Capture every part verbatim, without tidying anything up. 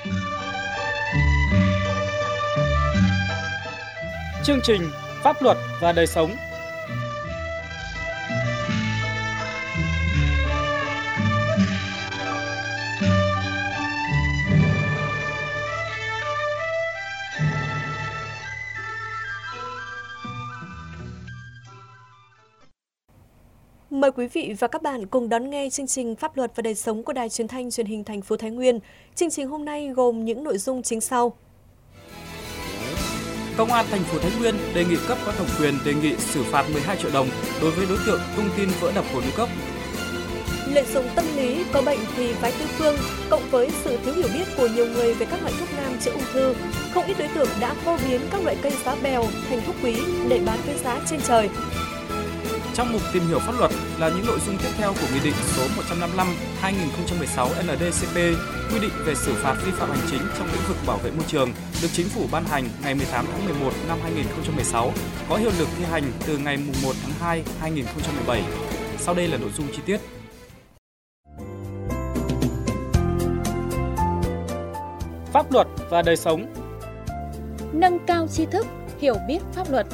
Chương trình Pháp luật và đời sống. Mời quý vị và các bạn cùng đón nghe chương trình Pháp luật và đời sống của Đài Truyền thanh Truyền hình thành phố Thái Nguyên. Chương trình hôm nay gồm những nội dung chính sau. Công an thành phố Thái Nguyên đề nghị cấp có thẩm quyền đề nghị xử phạt mười hai triệu đồng đối với đối tượng tung tin vỡ đập hồ Núi Cốc. Lợi dụng tâm lý có bệnh thì phái tứ phương, cộng với sự thiếu hiểu biết của nhiều người về các loại thuốc nam chữa ung thư, không ít đối tượng đã hô biến các loại cây giá bèo thành thuốc quý để bán với giá trên trời. Trong mục tìm hiểu pháp luật là những nội dung tiếp theo của Nghị định số một trăm năm mươi lăm trên hai nghìn không trăm mười sáu N D C P quy định về xử phạt vi phạm hành chính trong lĩnh vực bảo vệ môi trường được Chính phủ ban hành ngày mười tám tháng mười một năm hai nghìn không trăm mười sáu, có hiệu lực thi hành từ ngày mùng một tháng hai năm hai nghìn không trăm mười bảy. Sau đây là nội dung chi tiết. Pháp luật và đời sống. Nâng cao tri thức, hiểu biết pháp luật.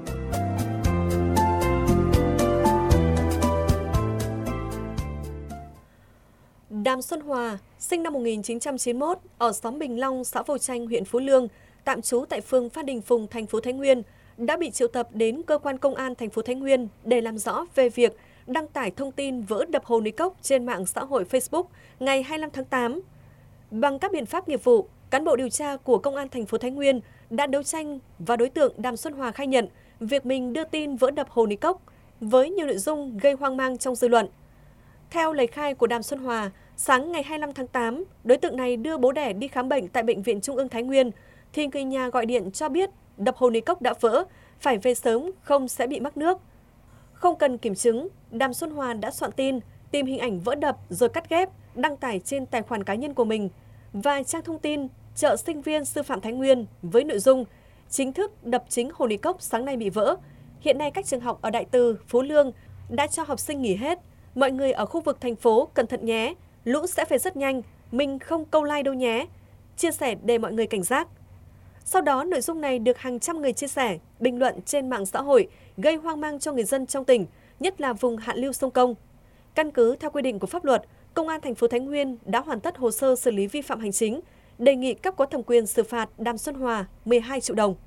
Đàm Xuân Hòa, sinh năm một nghìn chín trăm chín mươi mốt, ở xóm Bình Long, xã Vô Tranh, huyện Phú Lương, tạm trú tại phường Phan Đình Phùng, thành phố Thái Nguyên, đã bị triệu tập đến cơ quan công an thành phố Thái Nguyên để làm rõ về việc đăng tải thông tin vỡ đập hồ Núi Cốc trên mạng xã hội Facebook ngày hai mươi lăm tháng tám. Bằng các biện pháp nghiệp vụ, cán bộ điều tra của công an thành phố Thái Nguyên đã đấu tranh và đối tượng Đàm Xuân Hòa khai nhận việc mình đưa tin vỡ đập hồ Núi Cốc với nhiều nội dung gây hoang mang trong dư luận. Theo lời khai của Đàm Xuân Hòa, sáng ngày hai mươi lăm tháng tám, đối tượng này đưa bố đẻ đi khám bệnh tại Bệnh viện Trung ương Thái Nguyên, thì người nhà gọi điện cho biết đập hồ Núi Cốc đã vỡ, phải về sớm không sẽ bị mắc nước. Không cần kiểm chứng, Đàm Xuân Hòa đã soạn tin, tìm hình ảnh vỡ đập rồi cắt ghép, đăng tải trên tài khoản cá nhân của mình và trang thông tin chợ sinh viên sư phạm Thái Nguyên với nội dung chính thức đập chính hồ Núi Cốc sáng nay bị vỡ. Hiện nay các trường học ở Đại Từ, Phú Lương đã cho học sinh nghỉ hết. Mọi người ở khu vực thành phố cẩn thận nhé, lũ sẽ về rất nhanh, mình không câu like đâu nhé. Chia sẻ để mọi người cảnh giác. Sau đó, nội dung này được hàng trăm người chia sẻ, bình luận trên mạng xã hội, gây hoang mang cho người dân trong tỉnh, nhất là vùng hạ lưu sông Công. Căn cứ theo quy định của pháp luật, Công an thành phố Thái Nguyên đã hoàn tất hồ sơ xử lý vi phạm hành chính, đề nghị cấp có thẩm quyền xử phạt Đàm Xuân Hòa mười hai triệu đồng.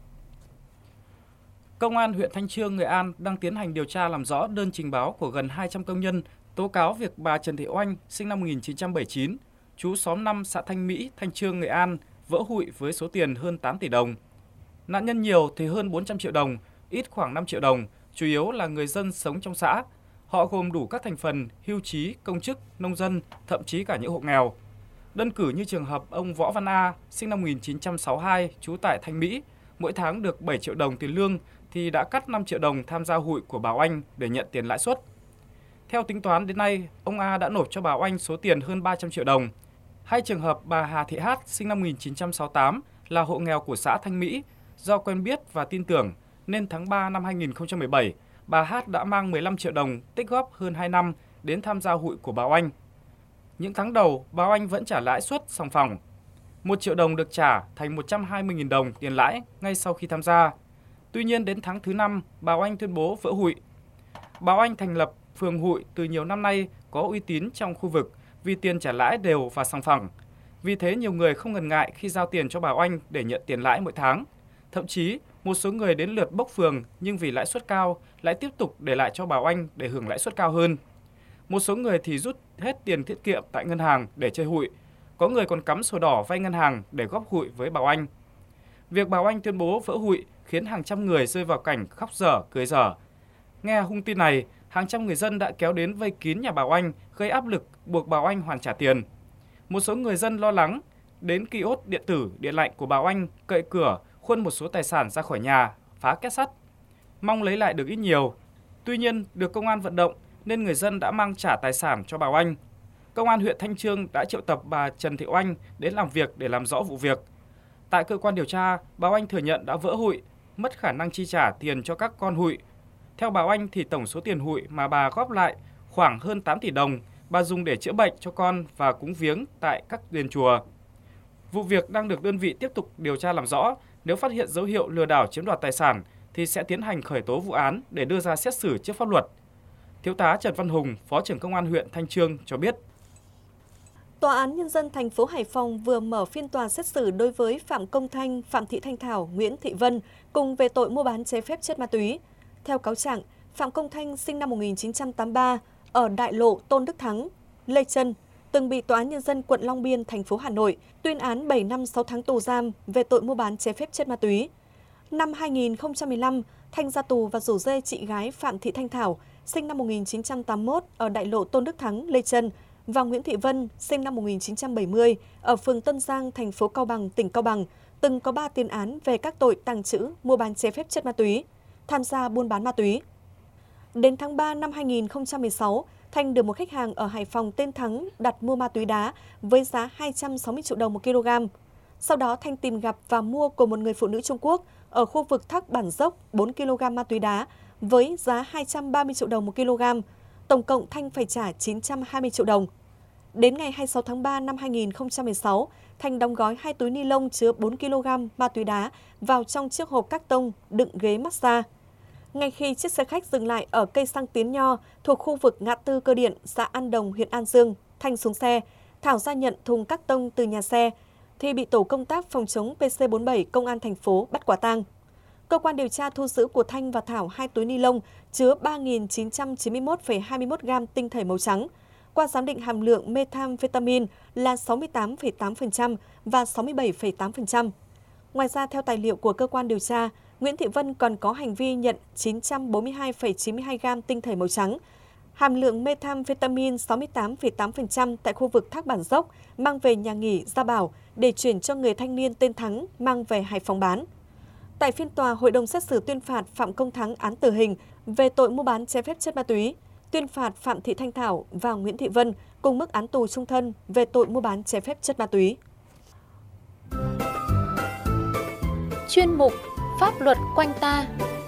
Công an huyện Thanh Chương, Nghệ An đang tiến hành điều tra làm rõ đơn trình báo của gần hai trăm công nhân tố cáo việc bà Trần Thị Oanh, sinh năm một nghìn chín trăm bảy mươi chín, trú xóm năm xã Thanh Mỹ, Thanh Chương, Nghệ An, vỡ hụi với số tiền hơn tám tỷ đồng. Nạn nhân nhiều thì hơn bốn trăm triệu đồng, ít khoảng năm triệu đồng, chủ yếu là người dân sống trong xã. Họ gồm đủ các thành phần hưu trí, công chức, nông dân, thậm chí cả những hộ nghèo. Đơn cử như trường hợp ông Võ Văn A, sinh năm một nghìn chín trăm sáu mươi hai, trú tại Thanh Mỹ, mỗi tháng được bảy triệu đồng tiền lương thì đã cắt năm triệu đồng tham gia hụi của bà Oanh để nhận tiền lãi suất. Theo tính toán đến nay, ông A đã nộp cho bà Oanh số tiền hơn ba trăm triệu đồng. Hay trường hợp bà Hà Thị Hát, sinh năm một nghìn chín trăm sáu mươi tám, là hộ nghèo của xã Thanh Mỹ, do quen biết và tin tưởng nên tháng ba năm hai nghìn không trăm mười bảy, bà Hát đã mang mười lăm triệu đồng tích góp hơn hai năm đến tham gia hụi của bà Oanh. Những tháng đầu, bà Oanh vẫn trả lãi suất sòng phẳng. một triệu đồng được trả thành một trăm hai mươi nghìn đồng tiền lãi ngay sau khi tham gia. Tuy nhiên đến tháng thứ năm, bà Oanh tuyên bố vỡ hụi. Bà Oanh thành lập phường hụi từ nhiều năm nay có uy tín trong khu vực vì tiền trả lãi đều và sòng phẳng. Vì thế nhiều người không ngần ngại khi giao tiền cho bà Oanh để nhận tiền lãi mỗi tháng. Thậm chí, một số người đến lượt bốc phường nhưng vì lãi suất cao lại tiếp tục để lại cho bà Oanh để hưởng lãi suất cao hơn. Một số người thì rút hết tiền tiết kiệm tại ngân hàng để chơi hụi. Có người còn cắm sổ đỏ vay ngân hàng để góp hụi với bà Oanh. Việc bà Oanh tuyên bố vỡ hụi khiến hàng trăm người rơi vào cảnh khóc dở, cười dở. Nghe hung tin này, hàng trăm người dân đã kéo đến vây kín nhà bà Oanh, gây áp lực buộc bà Oanh hoàn trả tiền. Một số người dân lo lắng đến kiosk điện tử, điện lạnh của bà Oanh cậy cửa, khuân một số tài sản ra khỏi nhà, phá két sắt, mong lấy lại được ít nhiều. Tuy nhiên, được công an vận động nên người dân đã mang trả tài sản cho bà Oanh. Công an huyện Thanh Chương đã triệu tập bà Trần Thị Oanh đến làm việc để làm rõ vụ việc. Tại cơ quan điều tra, bà Oanh thừa nhận đã vỡ hụi, mất khả năng chi trả tiền cho các con hụi. Theo bà Oanh thì tổng số tiền hụi mà bà góp lại khoảng hơn tám tỷ đồng, bà dùng để chữa bệnh cho con và cúng viếng tại các đền chùa. Vụ việc đang được đơn vị tiếp tục điều tra làm rõ. Nếu phát hiện dấu hiệu lừa đảo chiếm đoạt tài sản thì sẽ tiến hành khởi tố vụ án để đưa ra xét xử trước pháp luật. Thiếu tá Trần Văn Hùng, Phó trưởng Công an huyện Thanh Chương cho biết. Tòa án Nhân dân thành phố Hải Phòng vừa mở phiên tòa xét xử đối với Phạm Công Thanh, Phạm Thị Thanh Thảo, Nguyễn Thị Vân cùng về tội mua bán trái phép chất ma túy. Theo cáo trạng, Phạm Công Thanh sinh năm một nghìn chín trăm tám mươi ba ở Đại Lộ Tôn Đức Thắng, Lê Chân, từng bị Tòa án Nhân dân quận Long Biên, thành phố Hà Nội tuyên án bảy năm sáu tháng tù giam về tội mua bán trái phép chất ma túy. Năm hai nghìn không trăm mười lăm, Thanh ra tù và rủ rê chị gái Phạm Thị Thanh Thảo, sinh năm một nghìn chín trăm tám mươi mốt ở Đại Lộ Tôn Đức Thắng, Lê Chân, và Nguyễn Thị Vân, sinh năm một nghìn chín trăm bảy mươi, ở phường Tân Giang, thành phố Cao Bằng, tỉnh Cao Bằng, từng có ba tiền án về các tội tàng trữ, mua bán trái phép chất ma túy, tham gia buôn bán ma túy. Đến tháng ba năm hai nghìn không trăm mười sáu, Thanh được một khách hàng ở Hải Phòng tên Thắng đặt mua ma túy đá với giá hai trăm sáu mươi triệu đồng một kg. Sau đó Thanh tìm gặp và mua của một người phụ nữ Trung Quốc ở khu vực Thác Bản Dốc bốn ki lô gam ma túy đá với giá hai trăm ba mươi triệu đồng một kg. Tổng cộng Thanh phải trả chín trăm hai mươi triệu đồng. Đến ngày hai mươi sáu tháng ba năm hai nghìn không trăm mười sáu, Thanh đóng gói hai túi ni lông chứa bốn ki lô gam ma túy đá vào trong chiếc hộp các tông đựng ghế massage. Ngay khi chiếc xe khách dừng lại ở cây xăng Tiến Nho thuộc khu vực ngã tư Cơ Điện, xã An Đồng, huyện An Dương, Thanh xuống xe, Thảo ra nhận thùng các tông từ nhà xe, thì bị tổ công tác phòng chống P C bốn mươi bảy Công an thành phố bắt quả tang. Cơ quan điều tra thu giữ của Thanh và Thảo hai túi ni lông chứa ba nghìn chín trăm chín mươi mốt phẩy hai mươi mốt gam tinh thể màu trắng. Qua giám định hàm lượng methamphetamine là sáu mươi tám phẩy tám phần trăm và sáu mươi bảy phẩy tám phần trăm. Ngoài ra, theo tài liệu của cơ quan điều tra, Nguyễn Thị Vân còn có hành vi nhận chín trăm bốn mươi hai phẩy chín mươi hai gam tinh thể màu trắng, hàm lượng methamphetamine sáu mươi tám phẩy tám phần trăm tại khu vực Thác Bản Dốc, mang về nhà nghỉ Gia Bảo để chuyển cho người thanh niên tên Thắng mang về Hải Phòng bán. Tại phiên tòa, hội đồng xét xử tuyên phạt Phạm Công Thắng án tử hình về tội mua bán trái phép chất ma túy, tuyên phạt Phạm Thị Thanh Thảo và Nguyễn Thị Vân cùng mức án tù chung thân về tội mua bán trái phép chất ma túy. Chuyên mục Pháp luật quanh ta.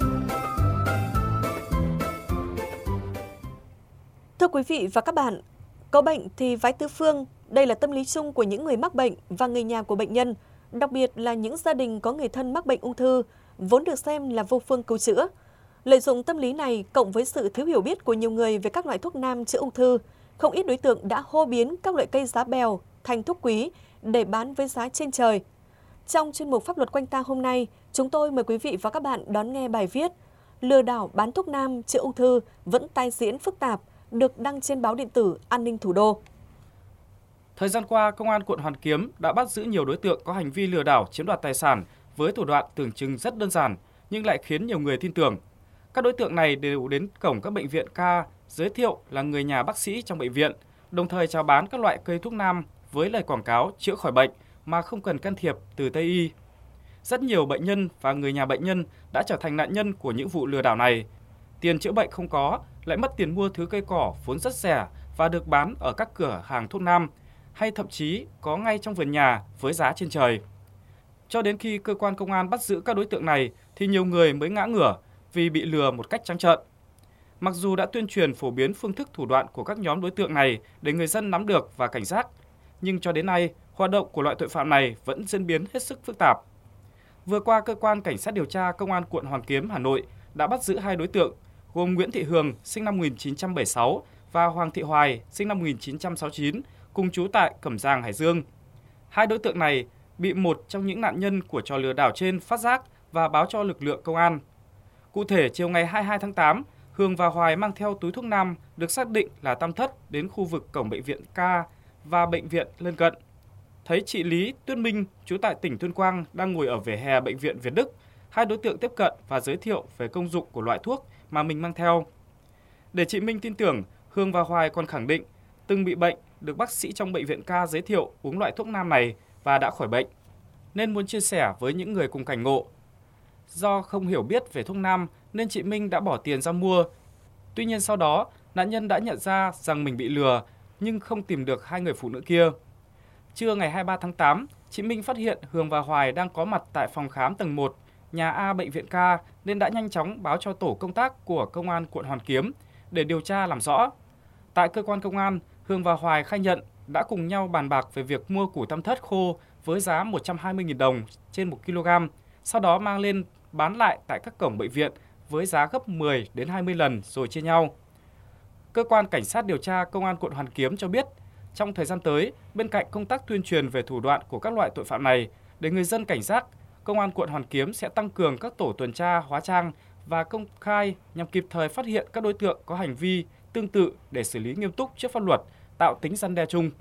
Thưa quý vị và các bạn, có bệnh thì vái tứ phương, đây là tâm lý chung của những người mắc bệnh và người nhà của bệnh nhân, đặc biệt là những gia đình có người thân mắc bệnh ung thư, vốn được xem là vô phương cứu chữa. Lợi dụng tâm lý này, cộng với sự thiếu hiểu biết của nhiều người về các loại thuốc nam chữa ung thư, không ít đối tượng đã hô biến các loại cây giá bèo thành thuốc quý để bán với giá trên trời. Trong chuyên mục Pháp luật quanh ta hôm nay, chúng tôi mời quý vị và các bạn đón nghe bài viết Lừa đảo bán thuốc nam chữa ung thư vẫn tai diễn phức tạp, được đăng trên báo điện tử An ninh Thủ đô. Thời gian qua, Công an quận Hoàn Kiếm đã bắt giữ nhiều đối tượng có hành vi lừa đảo chiếm đoạt tài sản với thủ đoạn tưởng chừng rất đơn giản nhưng lại khiến nhiều người tin tưởng. Các đối tượng này đều đến cổng các bệnh viện ca, giới thiệu là người nhà bác sĩ trong bệnh viện, đồng thời chào bán các loại cây thuốc nam với lời quảng cáo chữa khỏi bệnh mà không cần can thiệp từ Tây y. Rất nhiều bệnh nhân và người nhà bệnh nhân đã trở thành nạn nhân của những vụ lừa đảo này. Tiền chữa bệnh không có, lại mất tiền mua thứ cây cỏ vốn rất rẻ và được bán ở các cửa hàng thuốc nam, hay thậm chí có ngay trong vườn nhà với giá trên trời. Cho đến khi cơ quan công an bắt giữ các đối tượng này thì nhiều người mới ngã ngửa vì bị lừa một cách trắng trợn. Mặc dù đã tuyên truyền phổ biến phương thức thủ đoạn của các nhóm đối tượng này để người dân nắm được và cảnh giác, nhưng cho đến nay, hoạt động của loại tội phạm này vẫn diễn biến hết sức phức tạp. Vừa qua, Cơ quan Cảnh sát điều tra Công an quận Hoàn Kiếm, Hà Nội đã bắt giữ hai đối tượng gồm Nguyễn Thị Hường, sinh năm một nghìn chín trăm bảy mươi sáu và Hoàng Thị Hoài, sinh năm một nghìn chín trăm sáu mươi chín, cùng trú tại Cẩm Giàng, Hải Dương. Hai đối tượng này bị một trong những nạn nhân của trò lừa đảo trên phát giác và báo cho lực lượng công an. Cụ thể, chiều ngày hai mươi hai tháng tám, Hường và Hoài mang theo túi thuốc nam được xác định là tam thất đến khu vực cổng bệnh viện Ca và bệnh viện lân cận. Thấy chị Lý Tuyết Minh, trú tại tỉnh Tuyên Quang, đang ngồi ở vỉa hè bệnh viện Việt Đức, hai đối tượng tiếp cận và giới thiệu về công dụng của loại thuốc mà mình mang theo. Để chị Minh tin tưởng, Hương và Hoài còn khẳng định từng bị bệnh, được bác sĩ trong bệnh viện Ca giới thiệu uống loại thuốc nam này và đã khỏi bệnh, nên muốn chia sẻ với những người cùng cảnh ngộ. Do không hiểu biết về thuốc nam nên chị Minh đã bỏ tiền ra mua. Tuy nhiên sau đó, nạn nhân đã nhận ra rằng mình bị lừa nhưng không tìm được hai người phụ nữ kia. Trưa ngày hai mươi ba tháng tám, chị Minh phát hiện Hường và Hoài đang có mặt tại phòng khám tầng một, nhà A bệnh viện Ca nên đã nhanh chóng báo cho tổ công tác của Công an quận Hoàn Kiếm để điều tra làm rõ. Tại cơ quan công an, Hường và Hoài khai nhận đã cùng nhau bàn bạc về việc mua củ tam thất khô với giá một trăm hai mươi nghìn đồng trên một ki lô gam, sau đó mang lên bán lại tại các cổng bệnh viện với giá gấp mười đến hai mươi lần rồi chia nhau. Cơ quan Cảnh sát điều tra Công an quận Hoàn Kiếm cho biết, trong thời gian tới, bên cạnh công tác tuyên truyền về thủ đoạn của các loại tội phạm này, để người dân cảnh giác, Công an quận Hoàn Kiếm sẽ tăng cường các tổ tuần tra hóa trang và công khai nhằm kịp thời phát hiện các đối tượng có hành vi tương tự để xử lý nghiêm túc trước pháp luật, tạo tính răn đe chung.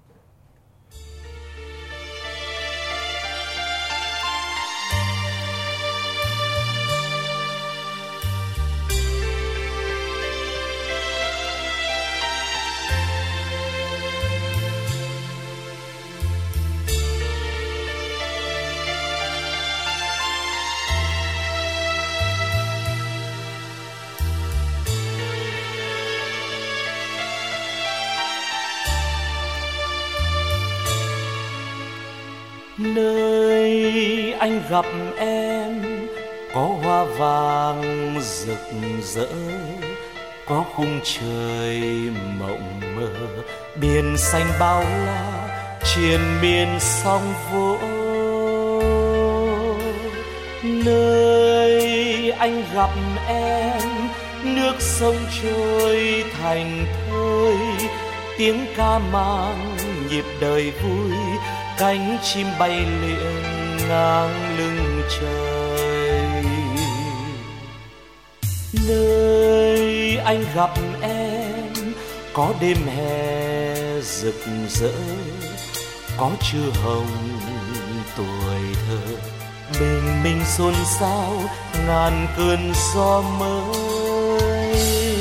Nơi anh gặp em có hoa vàng rực rỡ, có khung trời mộng mơ, biển xanh bao la triền miên sóng vỗ. Nơi anh gặp em nước sông trôi thành thơi, tiếng ca mang nhịp đời vui, cánh chim bay lượn ngang lưng trời. Nơi anh gặp em có đêm hè rực rỡ, có trưa hồng tuổi thơ, bình minh xôn xao ngàn cơn gió mới.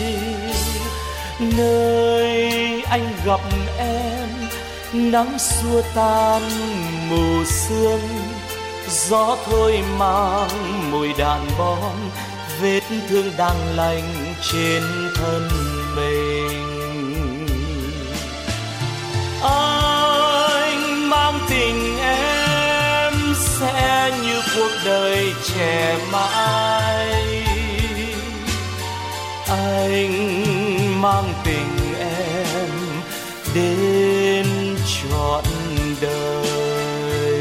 Nơi anh gặp em nắng xua tan mù sương, gió thôi mang mùi đạn bom, vết thương đang lành trên thân mình. Anh mang tình em sẽ như cuộc đời trẻ mãi. Anh mang tình em đến trọn đời.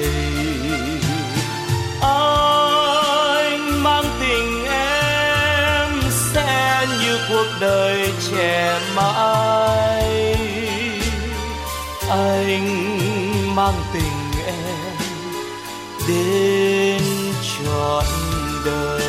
Anh mang tình em sẽ như cuộc đời trẻ mãi. Anh mang tình em đến trọn đời.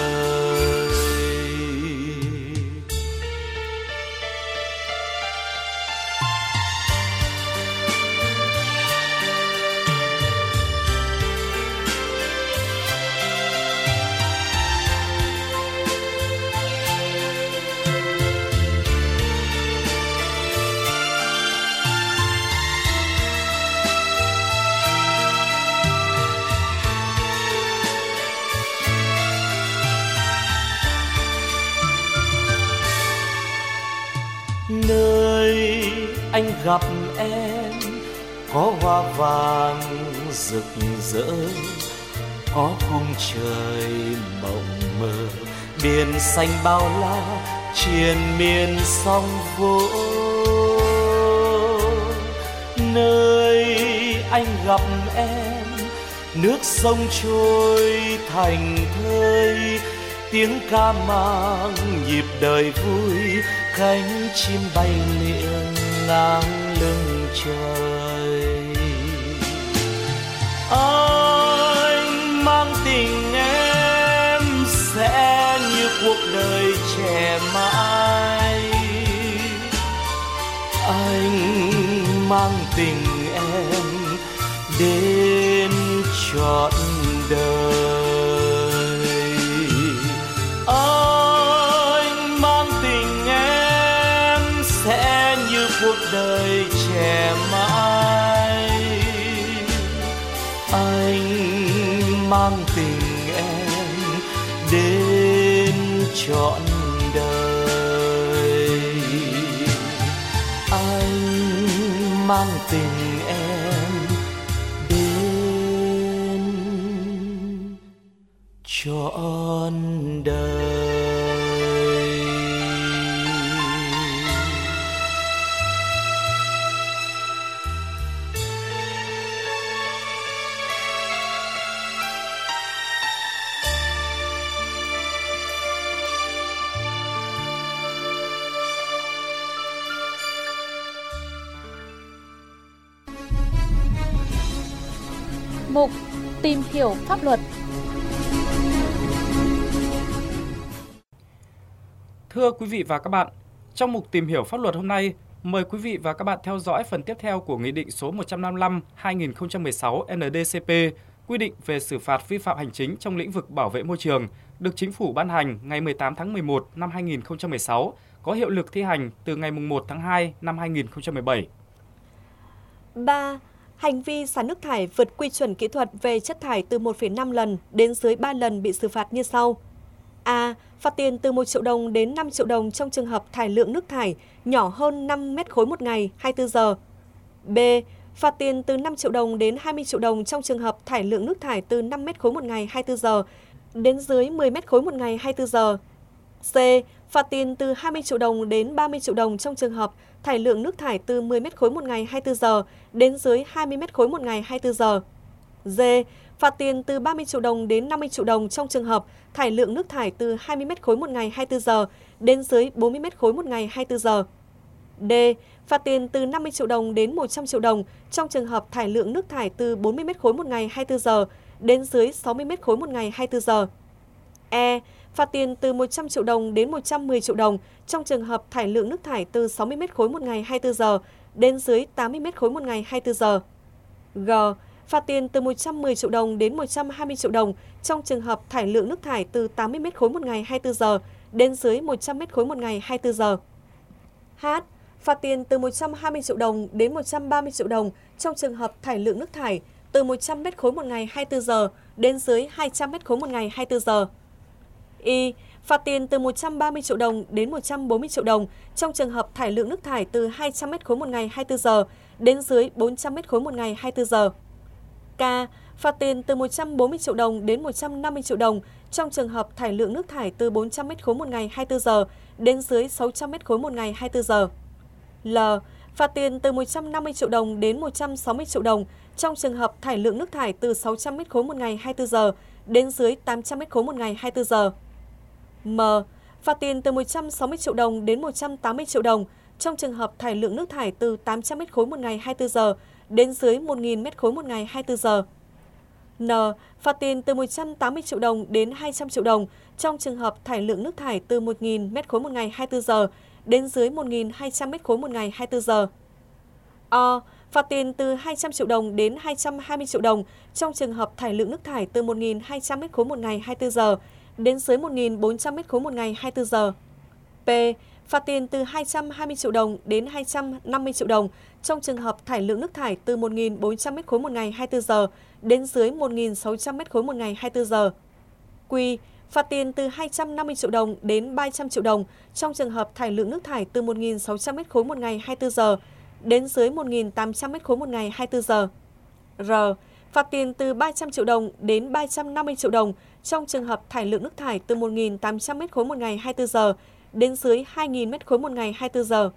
Nơi anh gặp em có hoa vàng rực rỡ, có khung trời mộng mơ, biển xanh bao la triền miên sóng vỗ. Nơi anh gặp em nước sông trôi thành thơi, tiếng ca mang nhịp đời vui, cánh chim bay liệng ngang lưng trời. Anh mang tình em sẽ như cuộc đời trẻ mãi. Anh mang tình em đến trọn đời. Anh mang tình em sẽ như cuộc đời trẻ mãi. Anh mang tình em đến trọn đời. Anh mang tình em đến trọn đời. Mục Tìm hiểu pháp luật. Thưa quý vị và các bạn, trong mục Tìm hiểu pháp luật hôm nay, mời quý vị và các bạn theo dõi phần tiếp theo của Nghị định số một trăm năm mươi lăm trên hai nghìn không trăm mười sáu N D C P quy định về xử phạt vi phạm hành chính trong lĩnh vực bảo vệ môi trường, được Chính phủ ban hành ngày mười tám tháng mười một năm hai nghìn không trăm mười sáu, có hiệu lực thi hành từ ngày mùng một tháng hai năm hai nghìn không trăm mười bảy. ba. Hành vi xả nước thải vượt quy chuẩn kỹ thuật về chất thải từ một phẩy năm lần đến dưới ba lần bị xử phạt như sau. A. Phạt tiền từ một triệu đồng đến năm triệu đồng trong trường hợp thải lượng nước thải nhỏ hơn năm mét khối một ngày hai mươi tư giờ. B. Phạt tiền từ năm triệu đồng đến hai mươi triệu đồng trong trường hợp thải lượng nước thải từ năm mét khối một ngày hai mươi tư giờ đến dưới mười mét khối một ngày hai mươi tư giờ. C. Phạt tiền từ hai mươi triệu đồng đến ba mươi triệu đồng trong trường hợp thải lượng nước thải từ mười mét khối một ngày hai mươi tư giờ đến dưới hai mươi mét khối một ngày hai mươi tư giờ. D. Phạt tiền từ ba mươi triệu đồng đến năm mươi triệu đồng trong trường hợp thải lượng nước thải từ hai mươi mét khối một ngày hai mươi tư giờ đến dưới bốn mươi mét khối một ngày hai mươi tư giờ. D. Phạt tiền từ năm mươi triệu đồng đến một trăm triệu đồng trong trường hợp thải lượng nước thải từ bốn mươi mét khối một ngày hai mươi tư giờ đến dưới sáu mươi mét khối một ngày hai mươi tư giờ. E. Phạt tiền từ một trăm triệu đồng đến một trăm mười triệu đồng trong trường hợp thải lượng nước thải từ sáu mươi mét khối một ngày hai mươi tư giờ đến dưới tám mươi mét khối một ngày hai mươi tư giờ. G. Phạt tiền từ một trăm mười triệu đồng đến một trăm hai mươi triệu đồng trong trường hợp thải lượng nước thải từ tám mươi mét khối một ngày hai mươi tư giờ đến dưới một trăm mét khối một ngày hai mươi tư giờ. H. Phạt tiền từ một trăm hai mươi triệu đồng đến một trăm ba mươi triệu đồng trong trường hợp thải lượng nước thải từ một trăm mét khối một ngày hai mươi tư giờ đến dưới hai trăm mét khối một ngày hai mươi tư giờ. Y. Phạt tiền từ một trăm ba mươi triệu đồng đến một trăm bốn mươi triệu đồng trong trường hợp thải lượng nước thải từ hai trăm mét khối một ngày hai mươi tư giờ đến dưới bốn trăm mét khối một ngày hai mươi tư giờ. K. Phạt tiền từ một trăm bốn mươi triệu đồng đến một trăm năm mươi triệu đồng trong trường hợp thải lượng nước thải từ bốn trăm mét khối một ngày hai mươi tư giờ đến dưới sáu trăm mét khối một ngày hai mươi tư giờ. L. Phạt tiền từ một trăm năm mươi triệu đồng đến một trăm sáu mươi triệu đồng trong trường hợp thải lượng nước thải từ sáu trăm mét khối một ngày hai mươi tư giờ đến dưới tám trăm mét khối một ngày hai mươi tư giờ. M. Phạt tiền từ một trăm sáu mươi triệu đồng đến một trăm tám mươi triệu đồng trong trường hợp thải lượng nước thải từ tám trăm mét khối một ngày hai mươi tư giờ đến dưới một nghìn mét khối một ngày hai mươi tư giờ. N. Phạt tiền từ một trăm tám mươi triệu đồng đến hai trăm triệu đồng trong trường hợp thải lượng nước thải từ một nghìn mét khối một ngày hai mươi tư giờ đến dưới một nghìn hai trăm mét khối một ngày hai mươi tư giờ. O. Phạt tiền từ hai trăm triệu đồng đến hai trăm hai mươi triệu đồng trong trường hợp thải lượng nước thải từ một nghìn hai trăm mét khối một ngày hai mươi tư giờ đến dưới một nghìn bốn trăm mét khối một ngày hai mươi tư giờ. P. Phạt tiền từ hai trăm hai mươi triệu đồng đến hai trăm năm mươi triệu đồng trong trường hợp thải lượng nước thải từ một nghìn bốn trăm mét khối một ngày hai mươi tư giờ đến dưới một nghìn sáu trăm mét khối một ngày hai mươi tư giờ. Q. Phạt tiền từ hai trăm năm mươi triệu đồng đến ba trăm triệu đồng trong trường hợp thải lượng nước thải từ một nghìn sáu trăm mét khối một ngày hai mươi tư giờ đến dưới một nghìn tám trăm mét khối một ngày hai mươi tư giờ. R. Phạt tiền từ ba trăm triệu đồng đến ba trăm năm mươi triệu đồng trong trường hợp thải lượng nước thải từ một nghìn tám trăm mét khối một ngày hai mươi tư giờ đến dưới hai nghìn mét khối một ngày hai mươi tư giờ.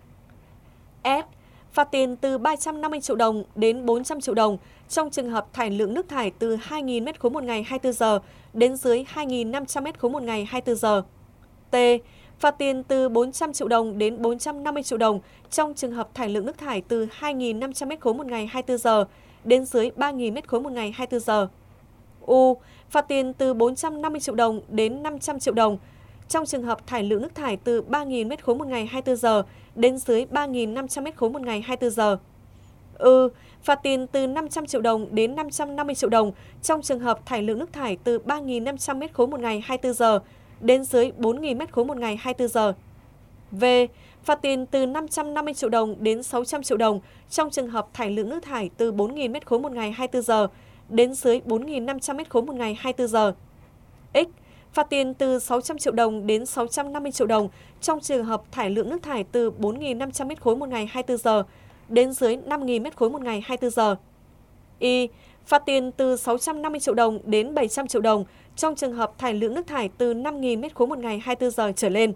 S. Phạt tiền từ ba trăm năm mươi triệu đồng đến bốn trăm triệu đồng trong trường hợp thải lượng nước thải từ hai nghìn mét khối một ngày hai mươi tư giờ đến dưới hai nghìn năm trăm mét khối một ngày hai mươi tư giờ. T. Phạt tiền từ bốn trăm triệu đồng đến bốn trăm năm mươi triệu đồng trong trường hợp thải lượng nước thải từ hai nghìn năm trăm mét khối một ngày hai mươi tư giờ đến dưới ba nghìn mét khối một ngày hai mươi tư giờ. U. Phạt tiền từ bốn trăm năm mươi triệu đồng đến năm trăm triệu đồng trong trường hợp thải lượng nước thải từ ba nghìn mét khối một ngày hai mươi tư giờ đến dưới ba nghìn năm trăm mét khối một ngày hai mươi tư giờ. Ư. Phạt tiền từ năm trăm triệu đồng đến năm trăm năm mươi triệu đồng trong trường hợp thải lượng nước thải từ ba nghìn năm trăm mét khối một ngày hai mươi tư giờ đến dưới bốn nghìn mét khối một ngày hai mươi tư giờ. V. Phạt tiền từ năm trăm năm mươi triệu đồng đến sáu trăm triệu đồng trong trường hợp thải lượng nước thải từ bốn nghìn mét khối một ngày hai mươi tư giờ đến dưới bốn nghìn năm trăm mét khối một ngày hai mươi tư giờ. X. Phạt tiền từ sáu trăm triệu đồng đến sáu trăm năm mươi triệu đồng trong trường hợp thải lượng nước thải từ bốn nghìn năm trăm mét khối một ngày hai mươi tư giờ đến dưới năm nghìn mét khối một ngày hai mươi tư giờ. Y. Phạt tiền từ sáu trăm năm mươi triệu đồng đến bảy trăm triệu đồng trong trường hợp thải lượng nước thải từ năm nghìn mét khối một ngày hai mươi tư giờ trở lên.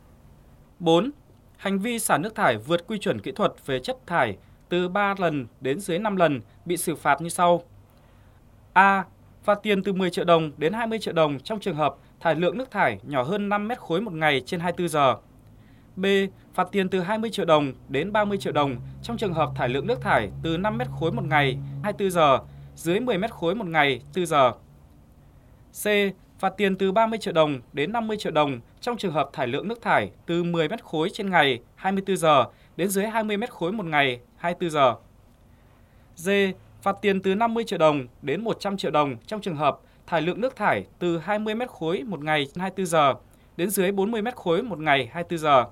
bốn. Hành vi xả nước thải vượt quy chuẩn kỹ thuật về chất thải từ ba lần đến dưới năm lần bị xử phạt như sau. A. Phạt tiền từ mười triệu đồng đến hai mươi triệu đồng trong trường hợp thải lượng nước thải nhỏ hơn năm mét khối một ngày trên hai mươi tư giờ. B. Phạt tiền từ hai mươi triệu đồng đến ba mươi triệu đồng trong trường hợp thải lượng nước thải từ năm mét khối một ngày hai mươi tư giờ dưới mười mét khối một ngày hai mươi tư giờ. C. Phạt tiền từ ba mươi triệu đồng đến năm mươi triệu đồng trong trường hợp thải lượng nước thải từ mười mét khối trên ngày hai mươi tư giờ đến dưới hai mươi mét khối một ngày hai mươi tư giờ. D. Phạt tiền từ năm mươi triệu đồng đến một trăm triệu đồng trong trường hợp thải lượng nước thải từ hai mươi mét khối một ngày hai mươi tư giờ đến dưới bốn mươi mét khối một ngày hai mươi tư giờ.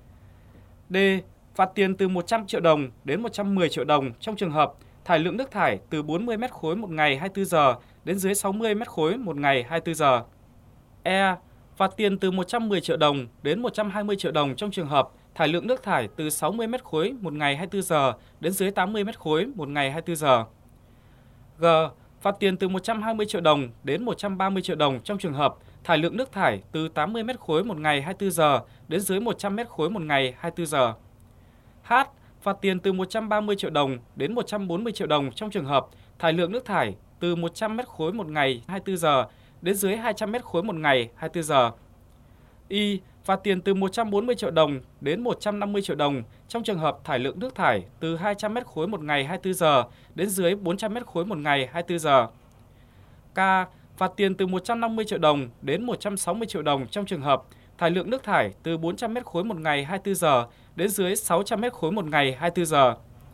D. Phạt tiền từ một trăm triệu đồng đến một trăm mười triệu đồng trong trường hợp thải lượng nước thải từ bốn mươi mét khối một ngày hai mươi tư giờ đến dưới sáu mươi mét khối một ngày hai mươi tư giờ. E. Phạt tiền từ một trăm mười triệu đồng đến một trăm hai mươi triệu đồng trong trường hợp thải lượng nước thải từ sáu mươi mét khối một ngày hai mươi tư giờ đến dưới tám mươi mét khối một ngày hai mươi tư giờ. G. Phạt tiền từ một trăm hai mươi triệu đồng đến một trăm ba mươi triệu đồng trong trường hợp thải lượng nước thải từ tám mươi mét khối một ngày hai mươi tư giờ đến dưới một trăm mét khối một ngày hai mươi tư giờ. H. Phạt tiền từ một trăm ba mươi triệu đồng đến một trăm bốn mươi triệu đồng trong trường hợp thải lượng nước thải từ một trăm mét khối một ngày hai mươi tư giờ đến dưới hai trăm mét khối một ngày hai mươi tư giờ. Y. Phạt tiền từ một trăm bốn mươi triệu đồng đến một trăm năm mươi triệu đồng trong trường hợp thải lượng nước thải từ hai trăm mét khối một ngày hai mươi tư giờ đến dưới bốn trăm mét khối một ngày hai mươi tư giờ. K. Phạt tiền từ một trăm năm mươi triệu đồng đến một trăm sáu mươi triệu đồng trong trường hợp thải lượng nước thải từ bốn trăm mét khối một ngày hai mươi tư giờ đến dưới sáu trăm mét khối một ngày hai mươi tư giờ.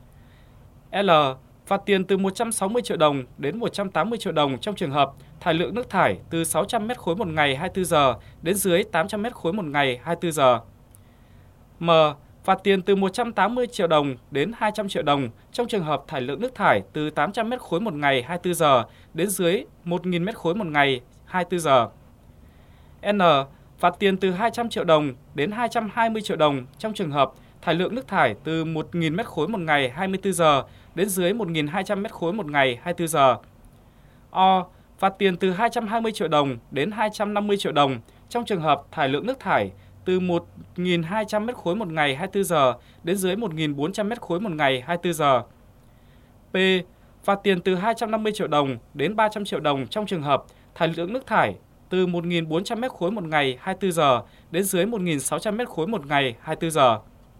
L. Phạt tiền từ một trăm sáu mươi triệu đồng đến một trăm tám mươi triệu đồng trong trường hợp thải lượng nước thải từ sáu trăm mét khối một ngày hai mươi tư giờ đến dưới tám trăm mét khối một ngày hai mươi tư giờ. M. Phạt tiền từ một trăm tám mươi triệu đồng đến hai trăm triệu đồng trong trường hợp thải lượng nước thải từ tám trăm mét khối một ngày hai mươi tư giờ đến dưới một nghìn mét khối một ngày hai mươi tư giờ. N. Phạt tiền từ hai trăm triệu đồng đến hai trăm hai mươi triệu đồng trong trường hợp thải lượng nước thải từ một nghìn mét khối một ngày hai mươi tư giờ đến dưới một nghìn hai trăm mét khối một ngày hai mươi tư giờ. O. Phạt tiền từ hai trăm hai mươi triệu đồng đến hai trăm năm mươi triệu đồng trong trường hợp thải lượng nước thải từ một nghìn hai trăm mét khối một ngày hai mươi tư giờ đến dưới một nghìn bốn trăm mét khối một ngày hai mươi tư giờ. P. Phạt tiền từ hai trăm năm mươi triệu đồng đến ba trăm triệu đồng trong trường hợp thải lượng nước thải từ một nghìn bốn trăm mét khối một ngày hai mươi tư giờ đến dưới một nghìn sáu trăm mét khối một ngày hai mươi tư giờ.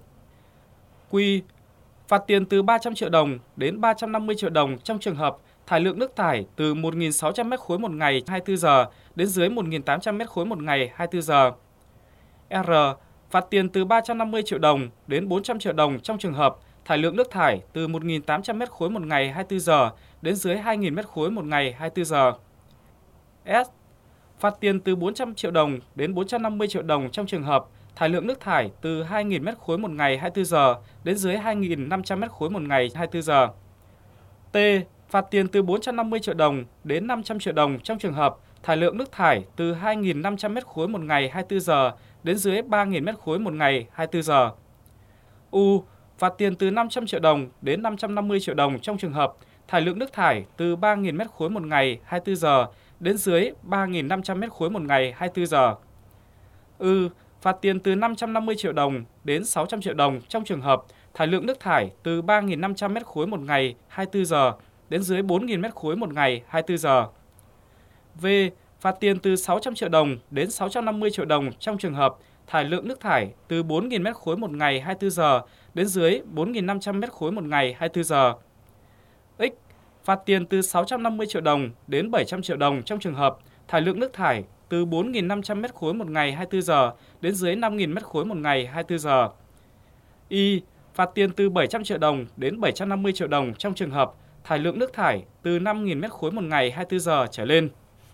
Q. Phạt tiền từ ba trăm triệu đồng đến ba trăm năm mươi triệu đồng trong trường hợp thải lượng nước thải từ một nghìn sáu trăm mét khối một ngày hai mươi tư giờ đến dưới một nghìn tám trăm mét khối một ngày hai mươi tư giờ. R. Phạt tiền từ ba trăm năm mươi triệu đồng đến bốn trăm triệu đồng trong trường hợp thải lượng nước thải từ một nghìn tám trăm mét khối một ngày hai mươi tư giờ đến dưới hai nghìn mét khối một ngày hai mươi tư giờ. S. Phạt tiền từ bốn trăm triệu đồng đến bốn trăm năm mươi triệu đồng trong trường hợp thải lượng nước thải từ hai nghìn mét khối một ngày hai mươi tư giờ đến dưới hai nghìn năm trăm mét khối một ngày hai mươi tư giờ. T. Phạt tiền từ bốn trăm năm mươi triệu đồng đến năm trăm triệu đồng trong trường hợp thải lượng nước thải từ hai nghìn năm trăm mét khối một ngày hai mươi tư giờ đến dưới ba nghìn mét khối một ngày hai mươi tư giờ. U. Phạt tiền từ năm trăm triệu đồng đến năm trăm năm mươi triệu đồng trong trường hợp thải lượng nước thải từ ba nghìn mét khối một ngày hai mươi tư giờ đến dưới ba nghìn năm trăm mét khối một ngày hai mươi tư giờ. Ư. Phạt tiền từ năm trăm năm mươi triệu đồng đến sáu trăm triệu đồng trong trường hợp thải lượng nước thải từ ba nghìn năm trăm mét khối một ngày hai mươi tư giờ đến dưới bốn nghìn mét khối một ngày hai mươi tư giờ. V. Phạt tiền từ sáu trăm triệu đồng đến sáu trăm năm mươi triệu đồng trong trường hợp thải lượng nước thải từ bốn nghìn mét khối một ngày hai mươi tư giờ đến dưới bốn nghìn năm trăm mét khối một ngày hai mươi tư giờ. X. Phạt tiền từ sáu trăm năm mươi triệu đồng đến bảy trăm triệu đồng trong trường hợp thải lượng nước thải từ bốn nghìn năm trăm mét khối một ngày hai mươi tư giờ đến dưới năm nghìn mét khối một ngày hai mươi tư giờ. Y. Phạt tiền từ bảy trăm triệu đồng đến bảy trăm năm mươi triệu đồng trong trường hợp thải lượng nước thải từ năm nghìn mét khối một ngày hai mươi tư giờ trở lên.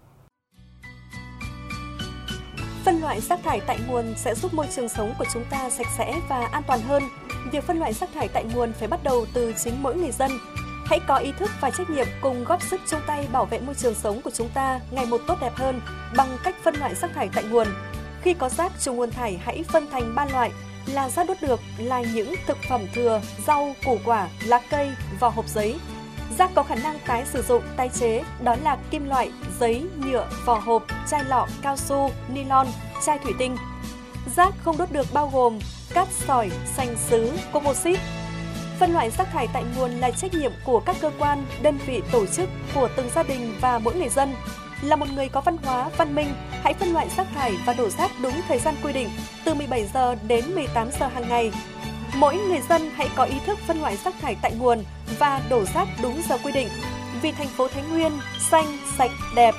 Phân loại rác thải tại nguồn sẽ giúp môi trường sống của chúng ta sạch sẽ và an toàn hơn. Việc phân loại rác thải tại nguồn phải bắt đầu từ chính mỗi người dân. Hãy có ý thức và trách nhiệm cùng góp sức chung tay bảo vệ môi trường sống của chúng ta ngày một tốt đẹp hơn bằng cách phân loại rác thải tại nguồn. Khi có rác trùng nguồn thải hãy phân thành ba loại là rác đốt được là những thực phẩm thừa, rau, củ quả, lá cây, vỏ hộp giấy. Rác có khả năng tái sử dụng, tái chế đó là kim loại, giấy, nhựa, vỏ hộp, chai lọ, cao su, nylon, chai thủy tinh. Rác không đốt được bao gồm cát sỏi, sành sứ, composite. Phân loại rác thải tại nguồn là trách nhiệm của các cơ quan, đơn vị, tổ chức, của từng gia đình và mỗi người dân. Là một người có văn hóa, văn minh, hãy phân loại rác thải và đổ rác đúng thời gian quy định, từ mười bảy giờ đến mười tám giờ hàng ngày. Mỗi người dân hãy có ý thức phân loại rác thải tại nguồn và đổ rác đúng giờ quy định. vì thành phố Thái Nguyên xanh, sạch, đẹp.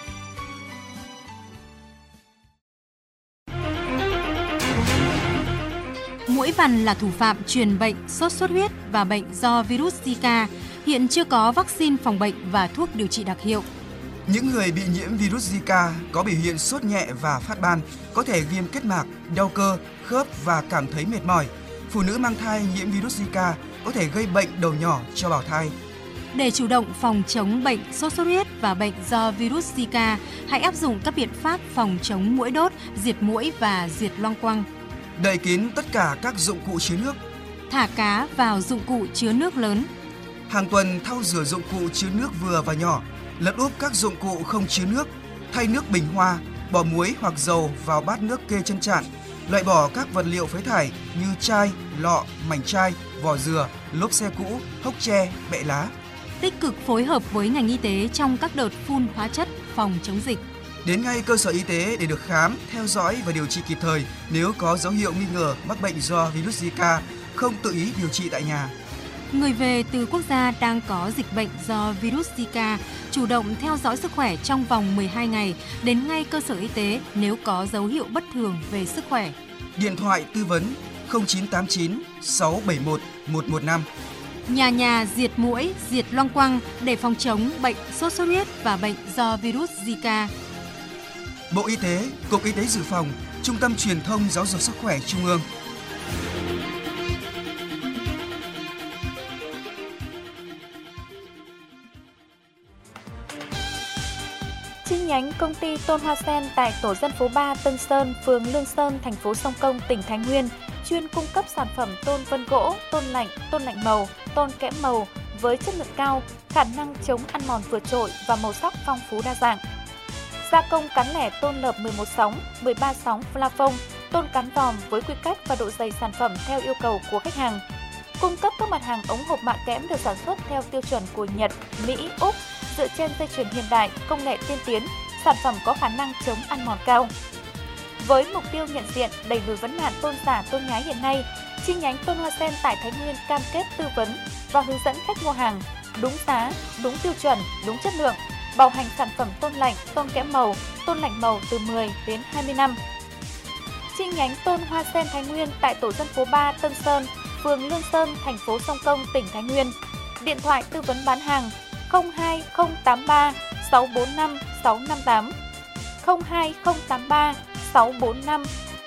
Muỗi vằn là thủ phạm truyền bệnh sốt xuất huyết và bệnh do virus Zika. Hiện chưa có vaccine phòng bệnh và thuốc điều trị đặc hiệu. Những người bị nhiễm virus Zika có biểu hiện sốt nhẹ và phát ban, có thể viêm kết mạc, đau cơ, khớp và cảm thấy mệt mỏi. Phụ nữ mang thai nhiễm virus Zika có thể gây bệnh đầu nhỏ cho bào thai. Để chủ động phòng chống bệnh sốt xuất huyết và bệnh do virus Zika, hãy áp dụng các biện pháp phòng chống muỗi đốt, diệt muỗi và diệt loang quăng. Đậy kín tất cả các dụng cụ chứa nước. Thả cá vào dụng cụ chứa nước lớn. Hàng tuần thau rửa dụng cụ chứa nước vừa và nhỏ, lật úp các dụng cụ không chứa nước, thay nước bình hoa, bỏ muối hoặc dầu vào bát nước kê chân trạn, loại bỏ các vật liệu phế thải như chai, lọ, mảnh chai, vỏ dừa, lốp xe cũ, hốc tre, bẹ lá. Tích cực phối hợp với ngành y tế trong các đợt phun hóa chất phòng chống dịch. Đến ngay cơ sở y tế để được khám, theo dõi và điều trị kịp thời nếu có dấu hiệu nghi ngờ mắc bệnh do virus Zika, không tự ý điều trị tại nhà. Người về từ quốc gia đang có dịch bệnh do virus Zika chủ động theo dõi sức khỏe trong vòng mười hai ngày, đến ngay cơ sở y tế nếu có dấu hiệu bất thường về sức khỏe. Điện thoại tư vấn không chín tám chín sáu bảy một một một năm. Nhà nhà diệt muỗi, diệt loang quăng để phòng chống bệnh sốt xuất huyết và bệnh do virus Zika. Bộ Y tế, Cục Y tế Dự phòng, Trung tâm Truyền thông Giáo dục Sức khỏe Trung ương. Chi nhánh công ty Tôn Hoa Sen tại tổ dân phố ba Tân Sơn, phường Lương Sơn, thành phố Sông Công, tỉnh Thái Nguyên chuyên cung cấp sản phẩm tôn vân gỗ, tôn lạnh, tôn lạnh màu, tôn kẽm màu với chất lượng cao, khả năng chống ăn mòn vượt trội và màu sắc phong phú đa dạng. Gia công cán lẻ tôn lợp mười một sóng, mười ba sóng plafon, tôn cán vòm với quy cách và độ dày sản phẩm theo yêu cầu của khách hàng. Cung cấp các mặt hàng ống hộp mạ kẽm được sản xuất theo tiêu chuẩn của Nhật, Mỹ, Úc, dựa trên dây chuyền hiện đại, công nghệ tiên tiến, sản phẩm có khả năng chống ăn mòn cao. Với mục tiêu nhận diện, đẩy lùi vấn nạn tôn giả tôn nhái hiện nay, chi nhánh Tôn Hoa Sen tại Thái Nguyên cam kết tư vấn và hướng dẫn khách mua hàng đúng giá, đúng tiêu chuẩn, đúng chất lượng, bảo hành sản phẩm tôn lạnh, tôn kẽm màu, tôn lạnh màu từ mười đến hai mươi năm. Chi nhánh Tôn Hoa Sen Thái Nguyên tại tổ dân phố ba Tân Sơn, phường Lương Sơn, thành phố Sông Công, tỉnh Thái Nguyên. Điện thoại tư vấn bán hàng không hai không tám ba sáu bốn năm sáu năm tám, không hai không tám ba sáu bốn năm.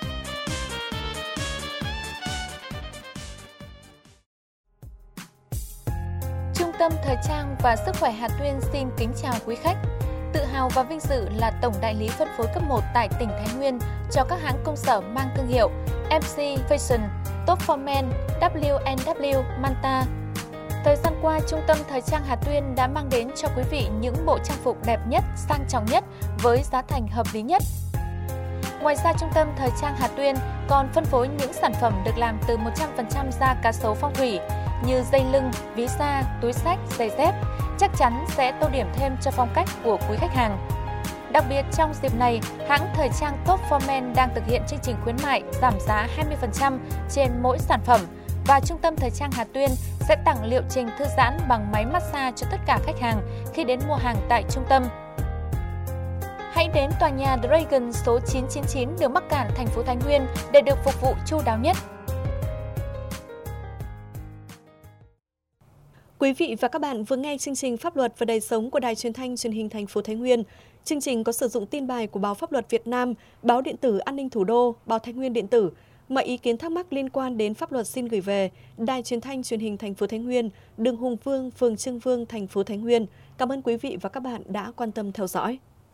Trung tâm Thời trang và Sức khỏe Hà Tuyên xin kính chào quý khách. Tự hào và vinh dự là tổng đại lý phân phối cấp một tại tỉnh Thái Nguyên cho các hãng công sở mang thương hiệu em xê Fashion, Top for Men, W and W, Manta. Thời gian qua, Trung tâm Thời trang Hà Tuyên đã mang đến cho quý vị những bộ trang phục đẹp nhất, sang trọng nhất với giá thành hợp lý nhất. Ngoài ra, Trung tâm Thời trang Hà Tuyên còn phân phối những sản phẩm được làm từ một trăm phần trăm da cá sấu phong thủy như dây lưng, ví da, túi xách, giày dép, chắc chắn sẽ tô điểm thêm cho phong cách của quý khách hàng. Đặc biệt trong dịp này, hãng thời trang Top for Men đang thực hiện chương trình khuyến mại giảm giá hai mươi phần trăm trên mỗi sản phẩm và Trung tâm Thời trang Hà Tuyên sẽ tặng liệu trình thư giãn bằng máy massage cho tất cả khách hàng khi đến mua hàng tại trung tâm. Hãy đến tòa nhà Dragon số chín chín chín đường Bắc Cạn, thành phố Thái Nguyên để được phục vụ chu đáo nhất. Quý vị và các bạn vừa nghe chương trình Pháp luật và đời sống của Đài Truyền thanh Truyền hình thành phố Thái Nguyên. Chương trình có sử dụng tin bài của Báo Pháp luật Việt Nam, Báo điện tử An ninh Thủ đô, Báo Thái Nguyên điện tử. Mọi ý kiến thắc mắc liên quan đến pháp luật xin gửi về Đài Truyền thanh Truyền hình thành phố Thái Nguyên, đường Hùng Vương, phường Trương Vương, thành phố Thái Nguyên. Cảm ơn quý vị và các bạn đã quan tâm theo dõi.